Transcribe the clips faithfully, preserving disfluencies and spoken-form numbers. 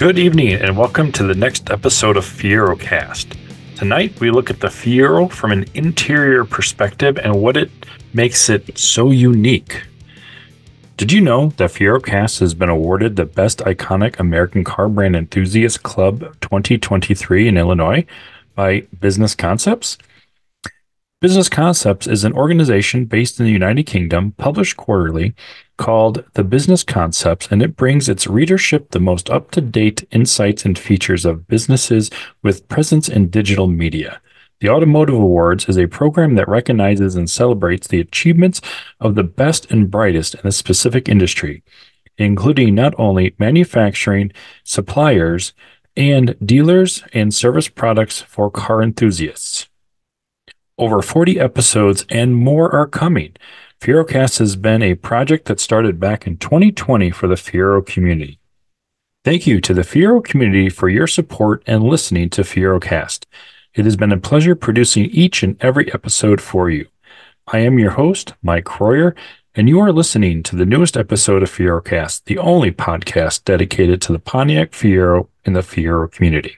Good evening and welcome to the next episode of FieroCast. Tonight we look at the Fiero from an interior perspective and what it makes it so unique. Did you know that FieroCast has been awarded the Best Iconic American Car Brand Enthusiast Club twenty twenty-three in Illinois by Business Concepts? Business Concepts is an organization based in the United Kingdom, published quarterly, called The Business Concepts, and it brings its readership the most up-to-date insights and features of businesses with presence in digital media. The Automotive Awards is a program that recognizes and celebrates the achievements of the best and brightest in a specific industry, including not only manufacturing, suppliers, and dealers and service products for car enthusiasts. Over forty episodes and more are coming. FieroCast has been a project that started back in twenty twenty for the Fiero community. Thank you to the Fiero community for your support and listening to FieroCast. It has been a pleasure producing each and every episode for you. I am your host, Mike Royer, and you are listening to the newest episode of FieroCast, the only podcast dedicated to the Pontiac Fiero and the Fiero community.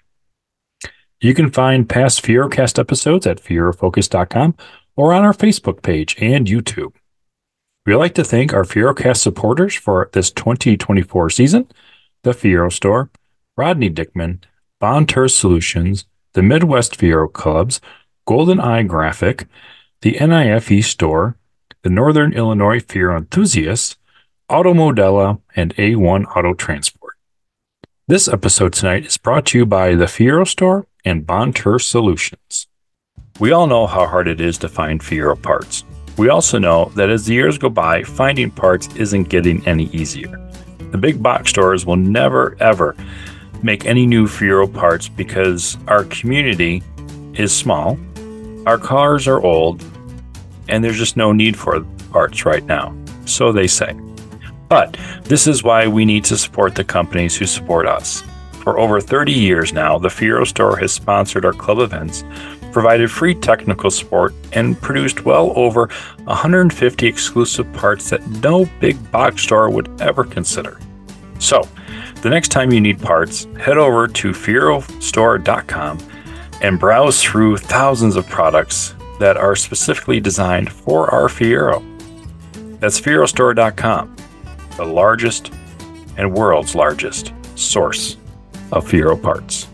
You can find past FieroCast episodes at fiero focus dot com or on our Facebook page and YouTube. We'd like to thank our FieroCast supporters for this twenty twenty-four season: the Fiero Store, Rodney Dickman, Bontur Solutions, the Midwest Fiero Clubs, Golden Eye Graphic, the N I F E Store, the Northern Illinois Fiero Enthusiasts, Auto Modella, and A one Auto Transport. This episode tonight is brought to you by the Fiero Store and Bontur Solutions. We all know how hard it is to find Fiero parts. We also know that as the years go by, finding parts isn't getting any easier. The big box stores will never ever make any new Fiero parts because our community is small, our cars are old, and there's just no need for parts right now. So they say. But this is why we need to support the companies who support us. For over thirty years now, the Fiero Store has sponsored our club events, provided free technical support, and produced well over one hundred fifty exclusive parts that no big box store would ever consider. So, the next time you need parts, head over to fiero store dot com and browse through thousands of products that are specifically designed for our Fiero. That's fiero store dot com, the largest and world's largest source of Fiero parts.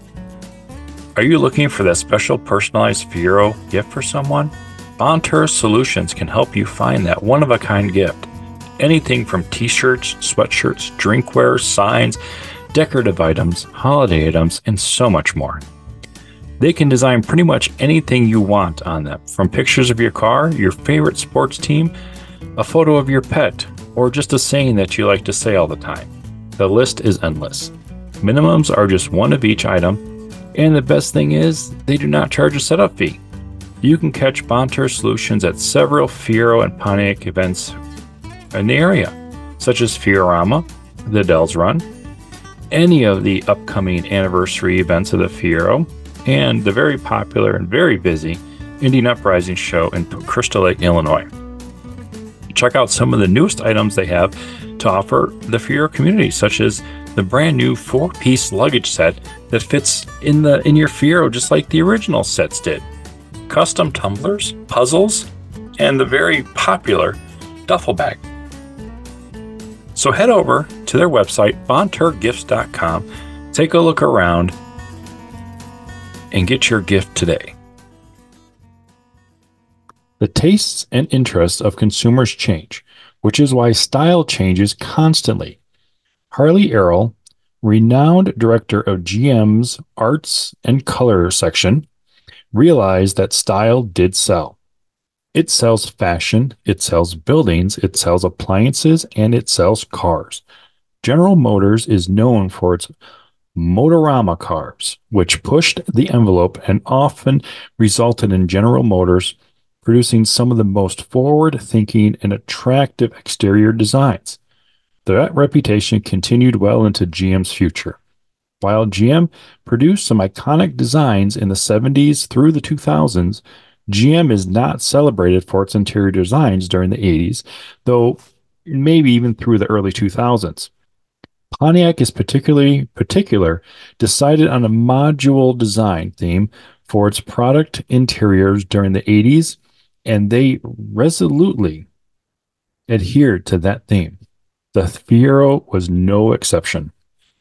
Are you looking for that special personalized Fiero gift for someone? Bontur Solutions can help you find that one-of-a-kind gift. Anything from t-shirts, sweatshirts, drinkware, signs, decorative items, holiday items, and so much more. They can design pretty much anything you want on them, from pictures of your car, your favorite sports team, a photo of your pet, or just a saying that you like to say all the time. The list is endless. Minimums are just one of each item, and the best thing is they do not charge a setup fee. You can catch Bontur Solutions at several Fiero and Pontiac events in the area, such as Fiorama, the Dells Run, any of the upcoming anniversary events of the Fiero, and the very popular and very busy Indian Uprising show in Crystal Lake, Illinois. Check out some of the newest items they have to offer the Fiero community, such as the brand new four-piece luggage set that fits in the in your Fiero just like the original sets did. Custom tumblers, puzzles, and the very popular duffel bag. So head over to their website, bontur gifts dot com, take a look around, and get your gift today. The tastes and interests of consumers change, which is why style changes constantly. Harley Errol, renowned director of G M's Arts and Color section, realized that style did sell. It sells fashion, it sells buildings, it sells appliances, and it sells cars. General Motors is known for its Motorama cars, which pushed the envelope and often resulted in General Motors producing some of the most forward-thinking and attractive exterior designs. That reputation continued well into G M's future. While G M produced some iconic designs in the seventies through the two thousands, G M is not celebrated for its interior designs during the eighties, though maybe even through the early two thousands. Pontiac is particularly particular, decided on a module design theme for its product interiors during the eighties, and they resolutely adhered to that theme. The Fiero was no exception.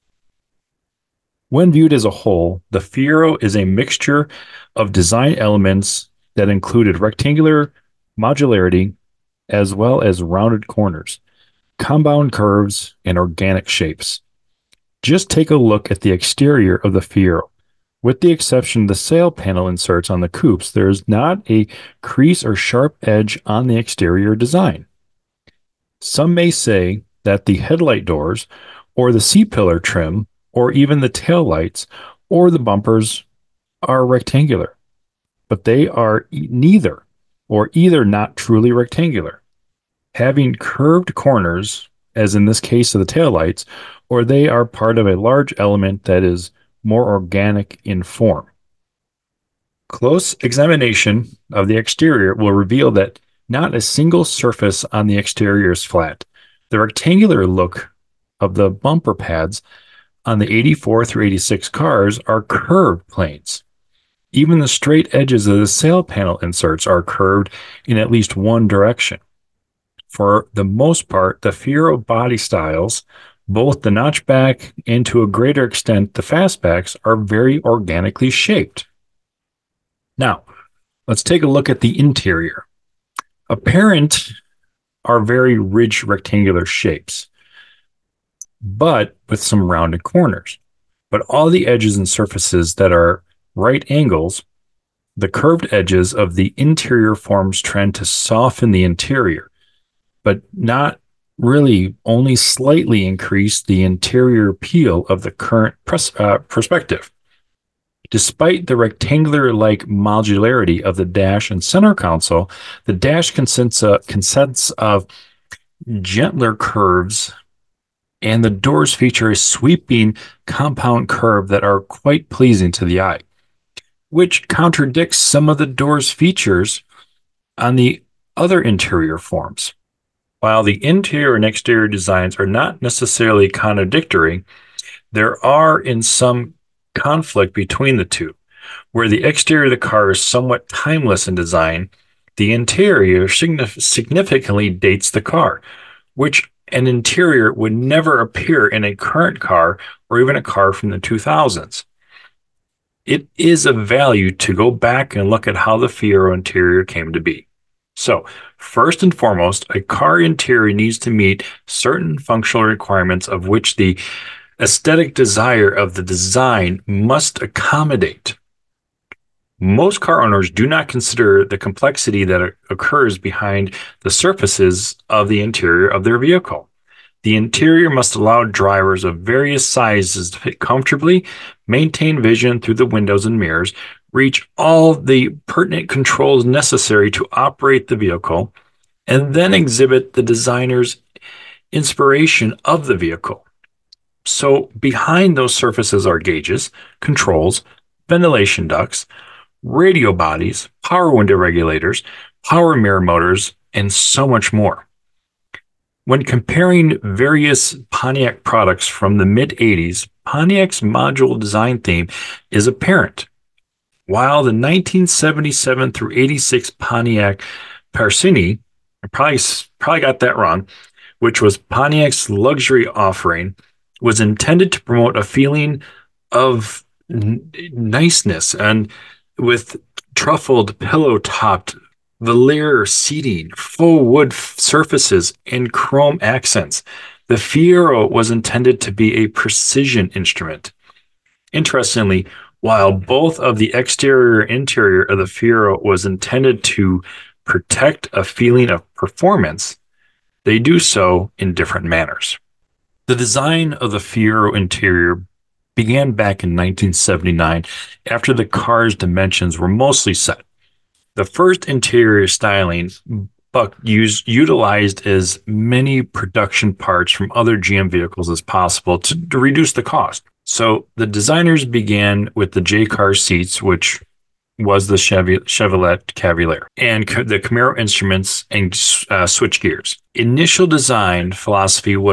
When viewed as a whole, the Fiero is a mixture of design elements that included rectangular modularity as well as rounded corners, compound curves, and organic shapes. Just take a look at the exterior of the Fiero. With the exception of the sail panel inserts on the coupes, there is not a crease or sharp edge on the exterior design. Some may say that the headlight doors, or the C-pillar trim, or even the tail lights, or the bumpers are rectangular, but they are e- neither, or either not truly rectangular, having curved corners, as in this case of the taillights, or they are part of a large element that is more organic in form. Close examination of the exterior will reveal that not a single surface on the exterior is flat. The rectangular look of the bumper pads on the eighty-four through eighty-six cars are curved planes. Even the straight edges of the sail panel inserts are curved in at least one direction. For the most part, the Fiero body styles, both the notchback and to a greater extent the fastbacks, are very organically shaped. Now, let's take a look at the interior. Apparent are very ridged rectangular shapes, but with some rounded corners. But all the edges and surfaces that are right angles, the curved edges of the interior forms trend to soften the interior, but not really, only slightly increase the interior peel of the current pres- uh, perspective. Despite the rectangular-like modularity of the dash and center console, the dash consists, uh, consists of gentler curves, and the doors feature a sweeping compound curve that are quite pleasing to the eye, which contradicts some of the door's features on the other interior forms. While the interior and exterior designs are not necessarily contradictory, there are in some conflict between the two. Where the exterior of the car is somewhat timeless in design, the interior significantly dates the car, which an interior would never appear in a current car or even a car from the two thousands. It is of value to go back and look at how the Fiero interior came to be. So, first and foremost, a car interior needs to meet certain functional requirements of which the aesthetic desire of the design must accommodate. Most car owners do not consider the complexity that occurs behind the surfaces of the interior of their vehicle. The interior must allow drivers of various sizes to fit comfortably, maintain vision through the windows and mirrors, reach all the pertinent controls necessary to operate the vehicle, and then exhibit the designer's inspiration of the vehicle. So behind those surfaces are gauges, controls, ventilation ducts, radio bodies, power window regulators, power mirror motors, and so much more. When comparing various Pontiac products from the mid-eighties, Pontiac's module design theme is apparent. While the nineteen seventy-seven through eighty-six Pontiac Parsippany, I probably, probably got that wrong, which was Pontiac's luxury offering, was intended to promote a feeling of n- niceness and with truffled pillow-topped velour seating, faux wood surfaces, and chrome accents. The Fiero was intended to be a precision instrument. Interestingly, while both of the exterior and interior of the Fiero was intended to protect a feeling of performance, they do so in different manners. The design of the Fiero interior began back in nineteen seventy-nine after the car's dimensions were mostly set. The first interior styling Buck used, utilized as many production parts from other G M vehicles as possible to, to reduce the cost. So the designers began with the J-Car seats, which was the Chevy, Chevrolet Cavalier, and the Camaro instruments and uh, switch gears. Initial design philosophy was for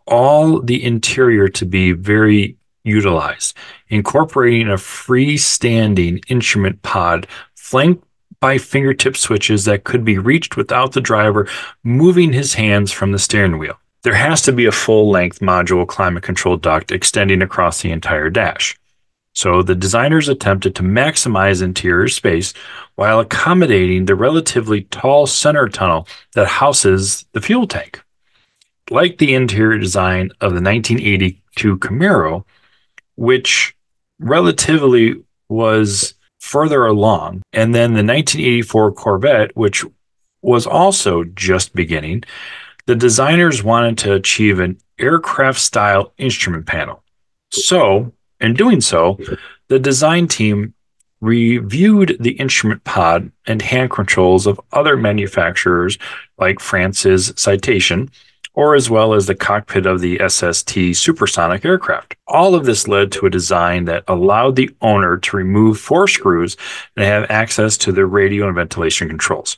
all the interior to be very utilized, incorporating a freestanding instrument pod flanked by fingertip switches that could be reached without the driver moving his hands from the steering wheel. There has to be a full-length module climate control duct extending across the entire dash. So the designers attempted to maximize interior space while accommodating the relatively tall center tunnel that houses the fuel tank. Like the interior design of the nineteen eighty-two Camaro, which relatively was further along, and then the nineteen eighty-four Corvette, which was also just beginning, the designers wanted to achieve an aircraft-style instrument panel. So, in doing so, the design team reviewed the instrument pod and hand controls of other manufacturers like France's Citation, or as well as the cockpit of the S S T supersonic aircraft. All of this led to a design that allowed the owner to remove four screws and have access to the radio and ventilation controls,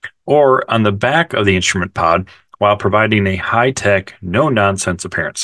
or on the back of the instrument pod, while providing a high-tech, no-nonsense appearance.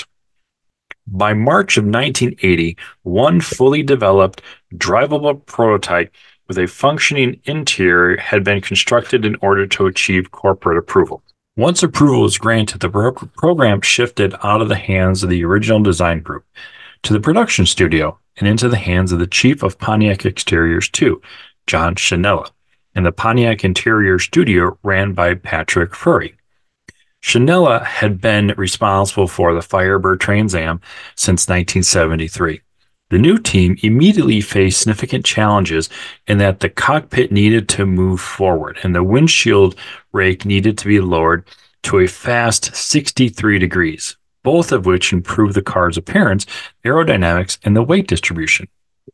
By March of nineteen eighty, one fully developed, drivable prototype with a functioning interior had been constructed in order to achieve corporate approval. Once approval was granted, the pro- program shifted out of the hands of the original design group to the production studio and into the hands of the chief of Pontiac Exteriors two, John Chanella, and the Pontiac Interior Studio ran by Patrick Furry. Chanella had been responsible for the Firebird Trans Am since nineteen seventy-three. The new team immediately faced significant challenges in that the cockpit needed to move forward and the windshield rake needed to be lowered to a fast sixty-three degrees, both of which improved the car's appearance, aerodynamics, and the weight distribution.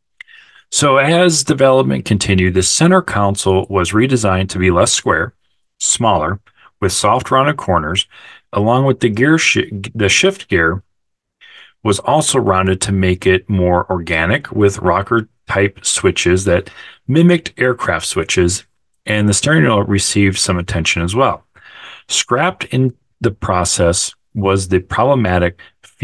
So as development continued, the center console was redesigned to be less square, smaller, with soft rounded corners, along with the gear sh- the shift gear was also rounded to make it more organic with rocker type switches that mimicked aircraft switches, and the steering wheel received some attention as well. Scrapped in the process was the problematic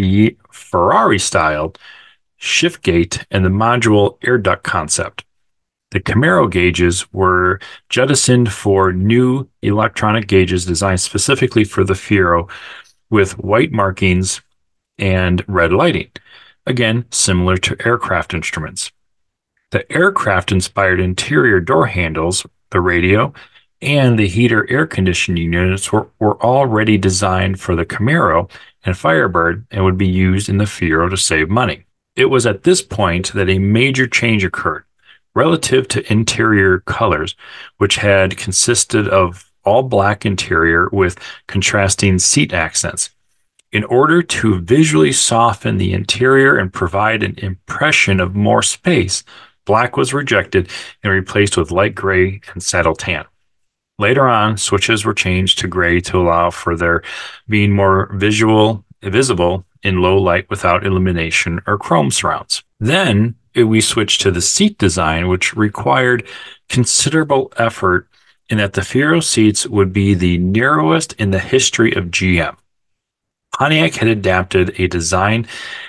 Ferrari styled shift gate and the module air duct concept. The Camaro gauges were jettisoned for new electronic gauges designed specifically for the Fiero with white markings and red lighting, again, similar to aircraft instruments. The aircraft-inspired interior door handles, the radio, and the heater air conditioning units were, were already designed for the Camaro and Firebird and would be used in the Fiero to save money. It was at this point that a major change occurred relative to interior colors, which had consisted of all black interior with contrasting seat accents. In order to visually soften the interior and provide an impression of more space, black was rejected and replaced with light gray and saddle tan. Later on, switches were changed to gray to allow for their being more visual, visible in low light without illumination or chrome surrounds. Then we switched to the seat design, which required considerable effort in that the Fiero seats would be the narrowest in the history of G M. Pontiac had adapted a design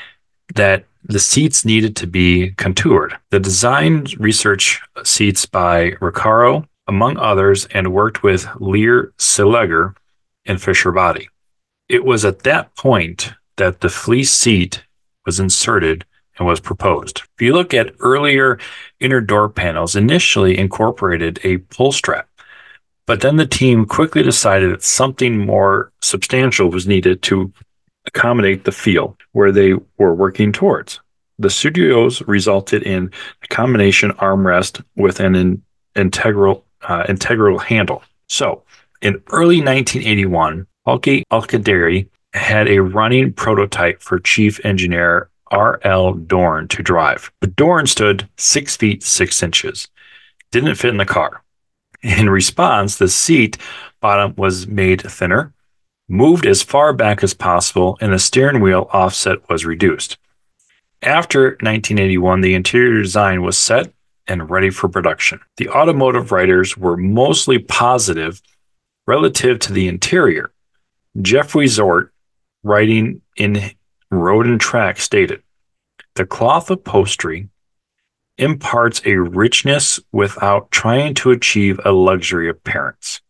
that the seats needed to be contoured. The design research seats by Recaro, among others, and worked with Lear Silleger and Fisher Body. It was at that point that the fleece seat was inserted and was proposed. If you look at earlier inner door panels, initially incorporated a pull strap, but then the team quickly decided that something more substantial was needed to accommodate the feel where they were working towards. The studios resulted in a combination armrest with an in, integral uh, integral handle. So, in early nineteen eighty-one, Hulke Alcadari had a running prototype for chief engineer R L Dorn to drive. But Dorn stood six feet six inches, didn't fit in the car. In response, the seat bottom was made thinner, moved as far back as possible, and the steering wheel offset was reduced. After nineteen eighty-one, the interior design was set and ready for production. The automotive writers were mostly positive relative to the interior. Jeffrey Zort, writing in Road and Track stated, "The cloth upholstery imparts a richness without trying to achieve a luxury appearance,"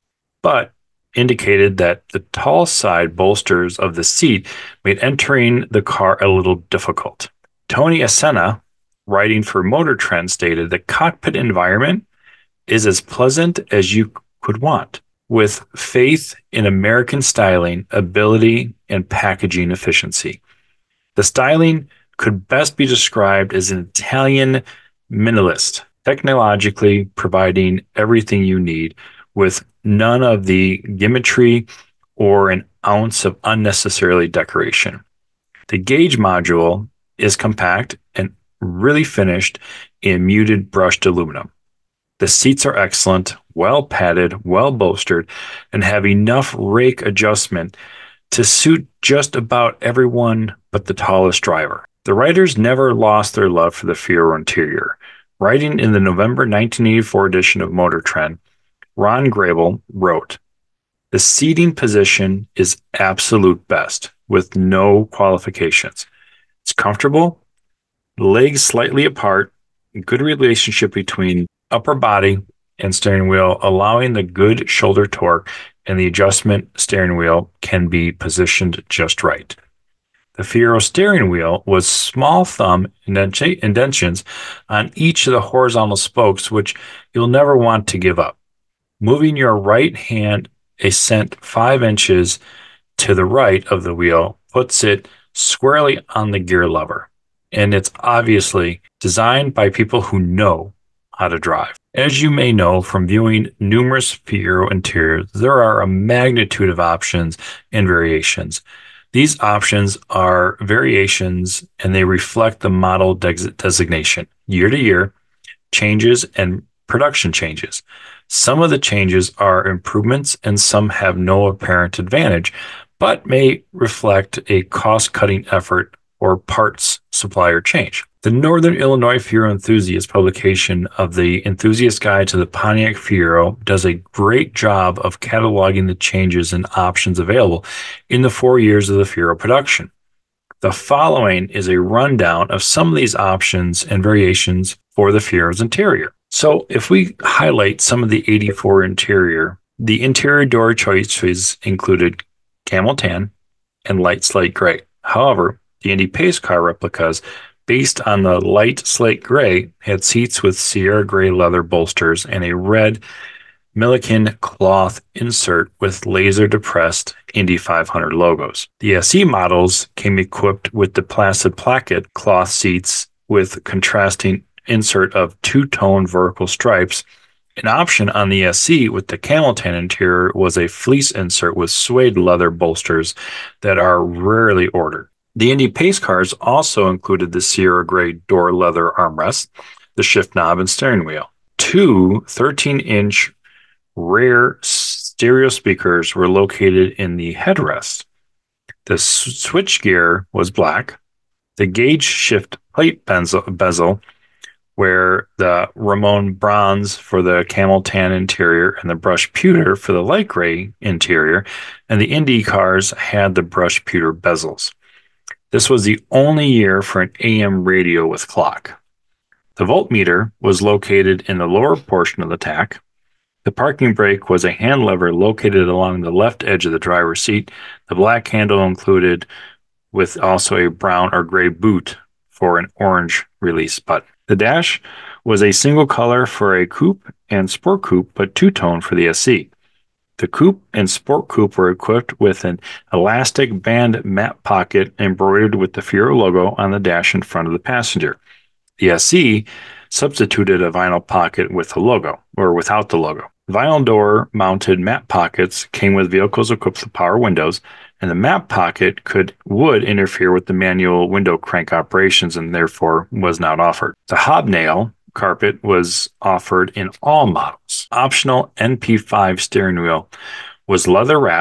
but indicated that the tall side bolsters of the seat made entering the car a little difficult. Tony Asena, writing for Motor Trend, stated, "The cockpit environment is as pleasant as you could want, with faith in American styling, ability, and packaging efficiency. The styling could best be described as an Italian minimalist, technologically providing everything you need with none of the gimmickry or an ounce of unnecessarily decoration. The gauge module is compact and really finished in muted brushed aluminum. The seats are excellent, well padded, well bolstered, and have enough rake adjustment to suit just about everyone but the tallest driver." The writers never lost their love for the Fiero interior. Writing in the November nineteen eighty-four edition of Motor Trend, Ron Grable wrote, "The seating position is absolute best, with no qualifications. It's comfortable, legs slightly apart, good relationship between upper body and steering wheel, allowing the good shoulder torque, and the adjustment steering wheel can be positioned just right." The Fiero steering wheel was small thumb indentions on each of the horizontal spokes, which you'll never want to give up. Moving your right hand a cent five inches to the right of the wheel puts it squarely on the gear lever, and it's obviously designed by people who know how to drive. As you may know from viewing numerous Fiero interiors, there are a magnitude of options and variations. These options are variations and they reflect the model des- designation, year to year, changes and production changes. Some of the changes are improvements and some have no apparent advantage, but may reflect a cost-cutting effort or parts supplier change. The Northern Illinois Fiero Enthusiast publication of the Enthusiast Guide to the Pontiac Fiero does a great job of cataloging the changes and options available in the four years of the Fiero production. The following is a rundown of some of these options and variations for the Fiero's interior. So if we highlight some of the eighty-four interior, the interior door choices included camel tan and light slate gray. However, the Indy Pace car replicas, based on the light slate gray, had seats with Sierra gray leather bolsters and a red Milliken cloth insert with laser depressed Indy five hundred logos. The S E models came equipped with the Placid Placket cloth seats with contrasting insert of two-tone vertical stripes. An option on the S E with the camel tan interior was a fleece insert with suede leather bolsters that are rarely ordered. The Indy Pace cars also included the Sierra gray door leather armrests, the shift knob, and steering wheel. Two thirteen-inch rear stereo speakers were located in the headrest. The switchgear was black. The gauge shift plate bezel, where the Ramon bronze for the camel tan interior and the brushed pewter for the light gray interior, and the Indy cars had the brushed pewter bezels. This was the only year for an A M radio with clock. The voltmeter was located in the lower portion of the tack. The parking brake was a hand lever located along the left edge of the driver's seat. The black handle included with also a brown or gray boot for an orange release button. The dash was a single color for a coupe and sport coupe, but two-tone for the S E. The coupe and sport coupe were equipped with an elastic band map pocket embroidered with the Fiero logo on the dash in front of the passenger. The S E substituted a vinyl pocket with the logo, or without the logo. Vinyl door mounted map pockets came with vehicles equipped with power windows, and the map pocket could would interfere with the manual window crank operations and therefore was not offered. The hobnail carpet was offered in all models. Optional N P five steering wheel was leather wrapped,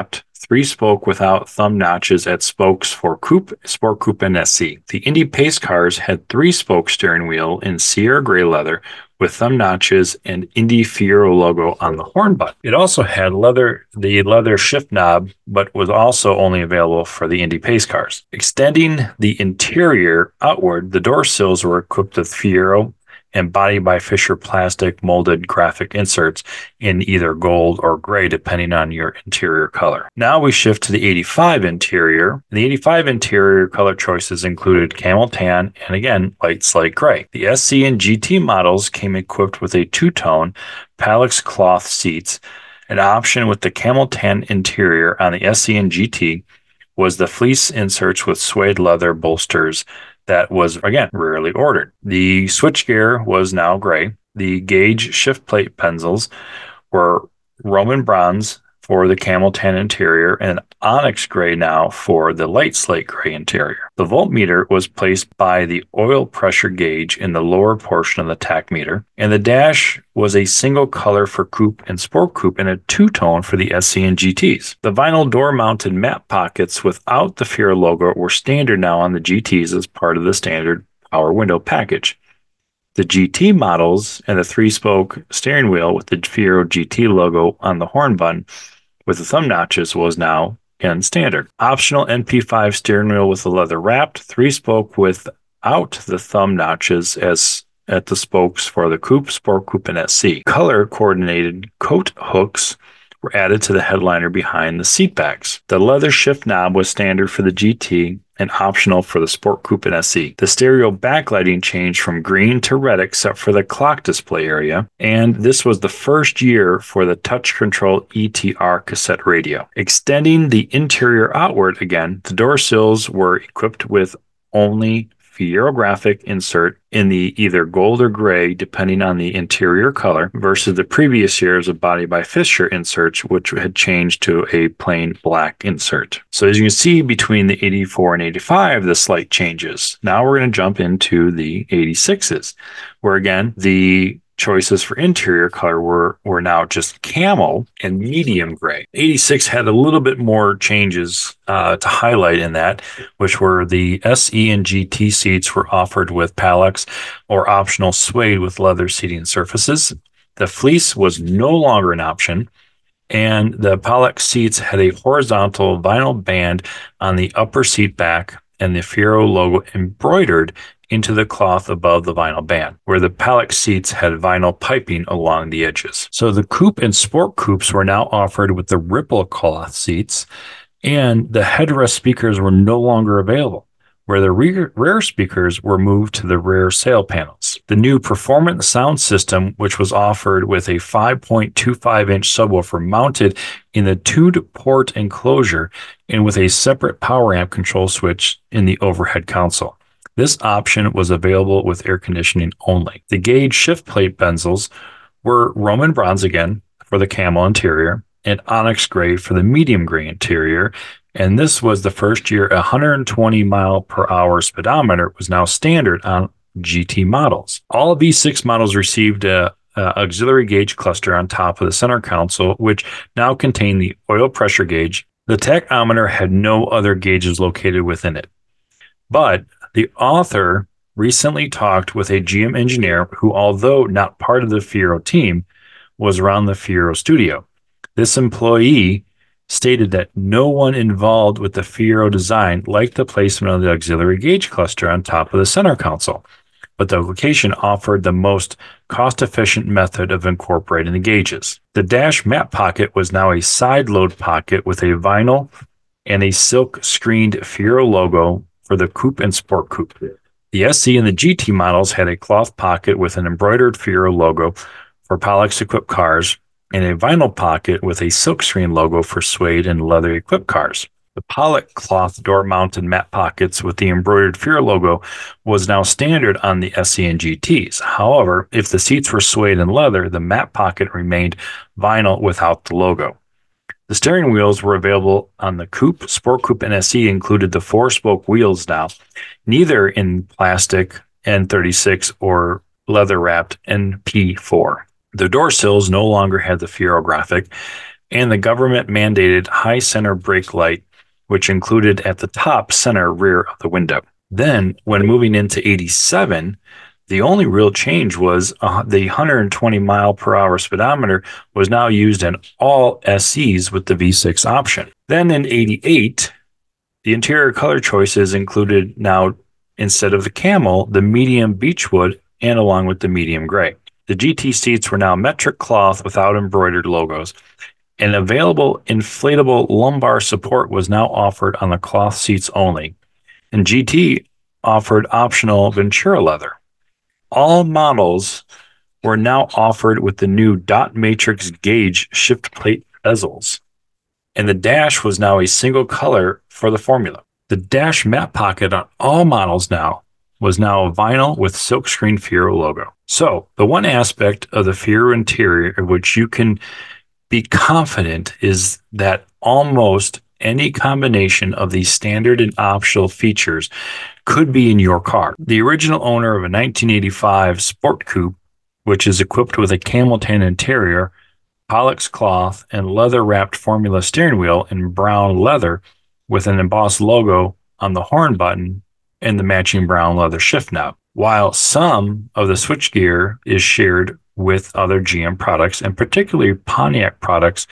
three-spoke without thumb notches at spokes for Coupe, Sport Coupe, and S C. The Indy Pace cars had three-spoke steering wheel in Sierra gray leather with thumb notches and Indy Fiero logo on the horn butt. It also had leather, the leather shift knob, but was also only available for the Indy Pace cars. Extending the interior outward, the door sills were equipped with Fiero and Body by Fisher plastic molded graphic inserts in either gold or gray, depending on your interior color. Now we shift to the eighty-five interior. The eighty-five interior color choices included camel tan and, again, light slate gray. The S C and G T models came equipped with a two-tone Palex cloth seats. An option with the camel tan interior on the S C and G T was the fleece inserts with suede leather bolsters that was, again, rarely ordered. The switchgear was now gray. The gauge shift plate pencils were Roman bronze for the camel tan interior and onyx gray now for the light slate gray interior. The voltmeter was placed by the oil pressure gauge in the lower portion of the tachymeter, and the dash was a single color for Coupe and Sport Coupe and a two-tone for the S C and G Ts. The vinyl door-mounted map pockets without the Fiero logo were standard now on the G Ts as part of the standard power window package. The G T models and the three-spoke steering wheel with the Fiero G T logo on the horn button with the thumb notches was now in standard. Optional N P five steering wheel with the leather wrapped, three-spoke without the thumb notches as at the spokes for the Coupe, Sport Coupe, and S C. Color-coordinated coat hooks were added to the headliner behind the seat backs. The leather shift knob was standard for the G T and optional for the Sport Coupe and S C. The stereo backlighting changed from green to red except for the clock display area, and this was the first year for the touch control E T R cassette radio. Extending the interior outward again, the door sills were equipped with only Fiero graphic insert in the either gold or gray, depending on the interior color, versus the previous years of Body by Fisher inserts, which had changed to a plain black insert. So as you can see, between the eighty-four and eighty-five, the slight changes. Now we're going to jump into the eighty-sixes, where again, the choices for interior color were, were now just camel and medium gray. eighty-six had a little bit more changes uh, to highlight in that, which were the S E and G T seats were offered with Palex or optional suede with leather seating surfaces. The fleece was no longer an option, and the Palex seats had a horizontal vinyl band on the upper seat back and the Fiero logo embroidered into the cloth above the vinyl band, where the Palex seats had vinyl piping along the edges. So the Coupe and Sport Coupes were now offered with the ripple cloth seats, and the headrest speakers were no longer available, where the rear, rear speakers were moved to the rear sail panels. The new performance sound system, which was offered with a five point two five inch subwoofer mounted in the two-port enclosure and with a separate power amp control switch in the overhead console. This option was available with air conditioning only. The gauge shift plate bezels were Roman bronze again for the camel interior and onyx gray for the medium gray interior. And this was the first year a one hundred twenty mile per hour speedometer was now standard on G T models. All of these six models received a, a auxiliary gauge cluster on top of the center console, which now contained the oil pressure gauge. The tachometer had no other gauges located within it. But the author recently talked with a G M engineer who, although not part of the Fiero team, was around the Fiero studio. This employee stated that no one involved with the Fiero design liked the placement of the auxiliary gauge cluster on top of the center console, but the location offered the most cost-efficient method of incorporating the gauges. The dash map pocket was now a side load pocket with a vinyl and a silk screened Fiero logo for the Coupe and Sport Coupe. The S C and the G T models had a cloth pocket with an embroidered Fiero logo for Palex-equipped cars and a vinyl pocket with a silkscreen logo for suede and leather-equipped cars. The Palex cloth door-mounted mat pockets with the embroidered Fiero logo was now standard on the S C and G Ts. However, if the seats were suede and leather, the mat pocket remained vinyl without the logo. The steering wheels were available on the Coupe, Sport Coupe, and S C included the four-spoke wheels now, neither in plastic N thirty-six or leather-wrapped N P four. The door sills no longer had the Fiero graphic, and the government mandated high center brake light, which included at the top center rear of the window. Then, when moving into eighty-seven, the only real change was uh, the one hundred twenty mile per hour speedometer was now used in all S Es with the V six option. Then in eighty-eight, the interior color choices included now, instead of the camel, the medium beechwood and along with the medium gray. The G T seats were now metric cloth without embroidered logos, and available inflatable lumbar support was now offered on the cloth seats only. And G T offered optional Ventura leather. All models were now offered with the new dot matrix gauge shift plate bezels, and the dash was now a single color for the formula. The dash mat pocket on all models now was now vinyl with silkscreen Fiero logo. So the one aspect of the Fiero interior of which you can be confident is that almost any combination of these standard and optional features could be in your car. The original owner of a nineteen eighty-five Sport Coupe, which is equipped with a camel tan interior, Pollux cloth, and leather-wrapped Formula steering wheel in brown leather with an embossed logo on the horn button and the matching brown leather shift knob. While some of the switchgear is shared with other G M products, and particularly Pontiac products,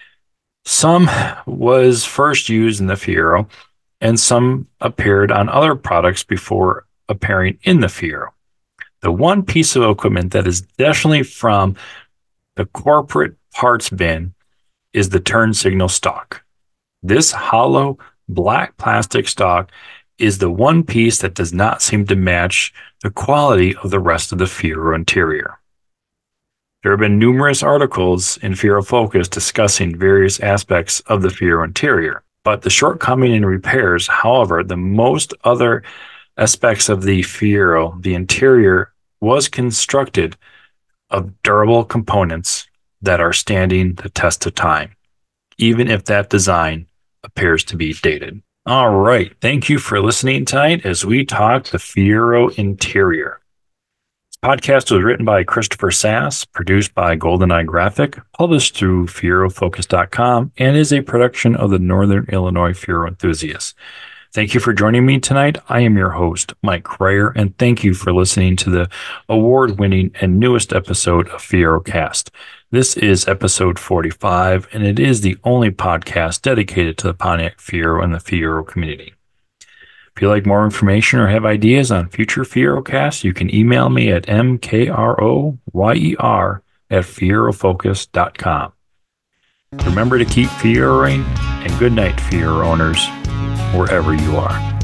some was first used in the Fiero, and some appeared on other products before appearing in the Fiero. The one piece of equipment that is definitely from the corporate parts bin is the turn signal stalk. This hollow black plastic stalk is the one piece that does not seem to match the quality of the rest of the Fiero interior. There have been numerous articles in Fiero Focus discussing various aspects of the Fiero interior, but the shortcoming in repairs, however, the most other aspects of the Fiero, the interior was constructed of durable components that are standing the test of time, even if that design appears to be dated. All right. Thank you for listening tonight as we talk the Fiero interior. This podcast was written by Christopher Sass, produced by GoldenEye Graphic, published through Fiero Focus dot com, and is a production of the Northern Illinois Fiero enthusiasts. Thank you for joining me tonight. I am your host, Mike Cryer, and thank you for listening to the award-winning and newest episode of FieroCast. This is episode forty-five, and it is the only podcast dedicated to the Pontiac Fiero and the Fiero community. If you'd like more information or have ideas on future FieroCasts, you can email me at m k r o y e r at Fiero Focus dot com. Remember to keep Fieroing, and good night, Fiero owners, wherever you are.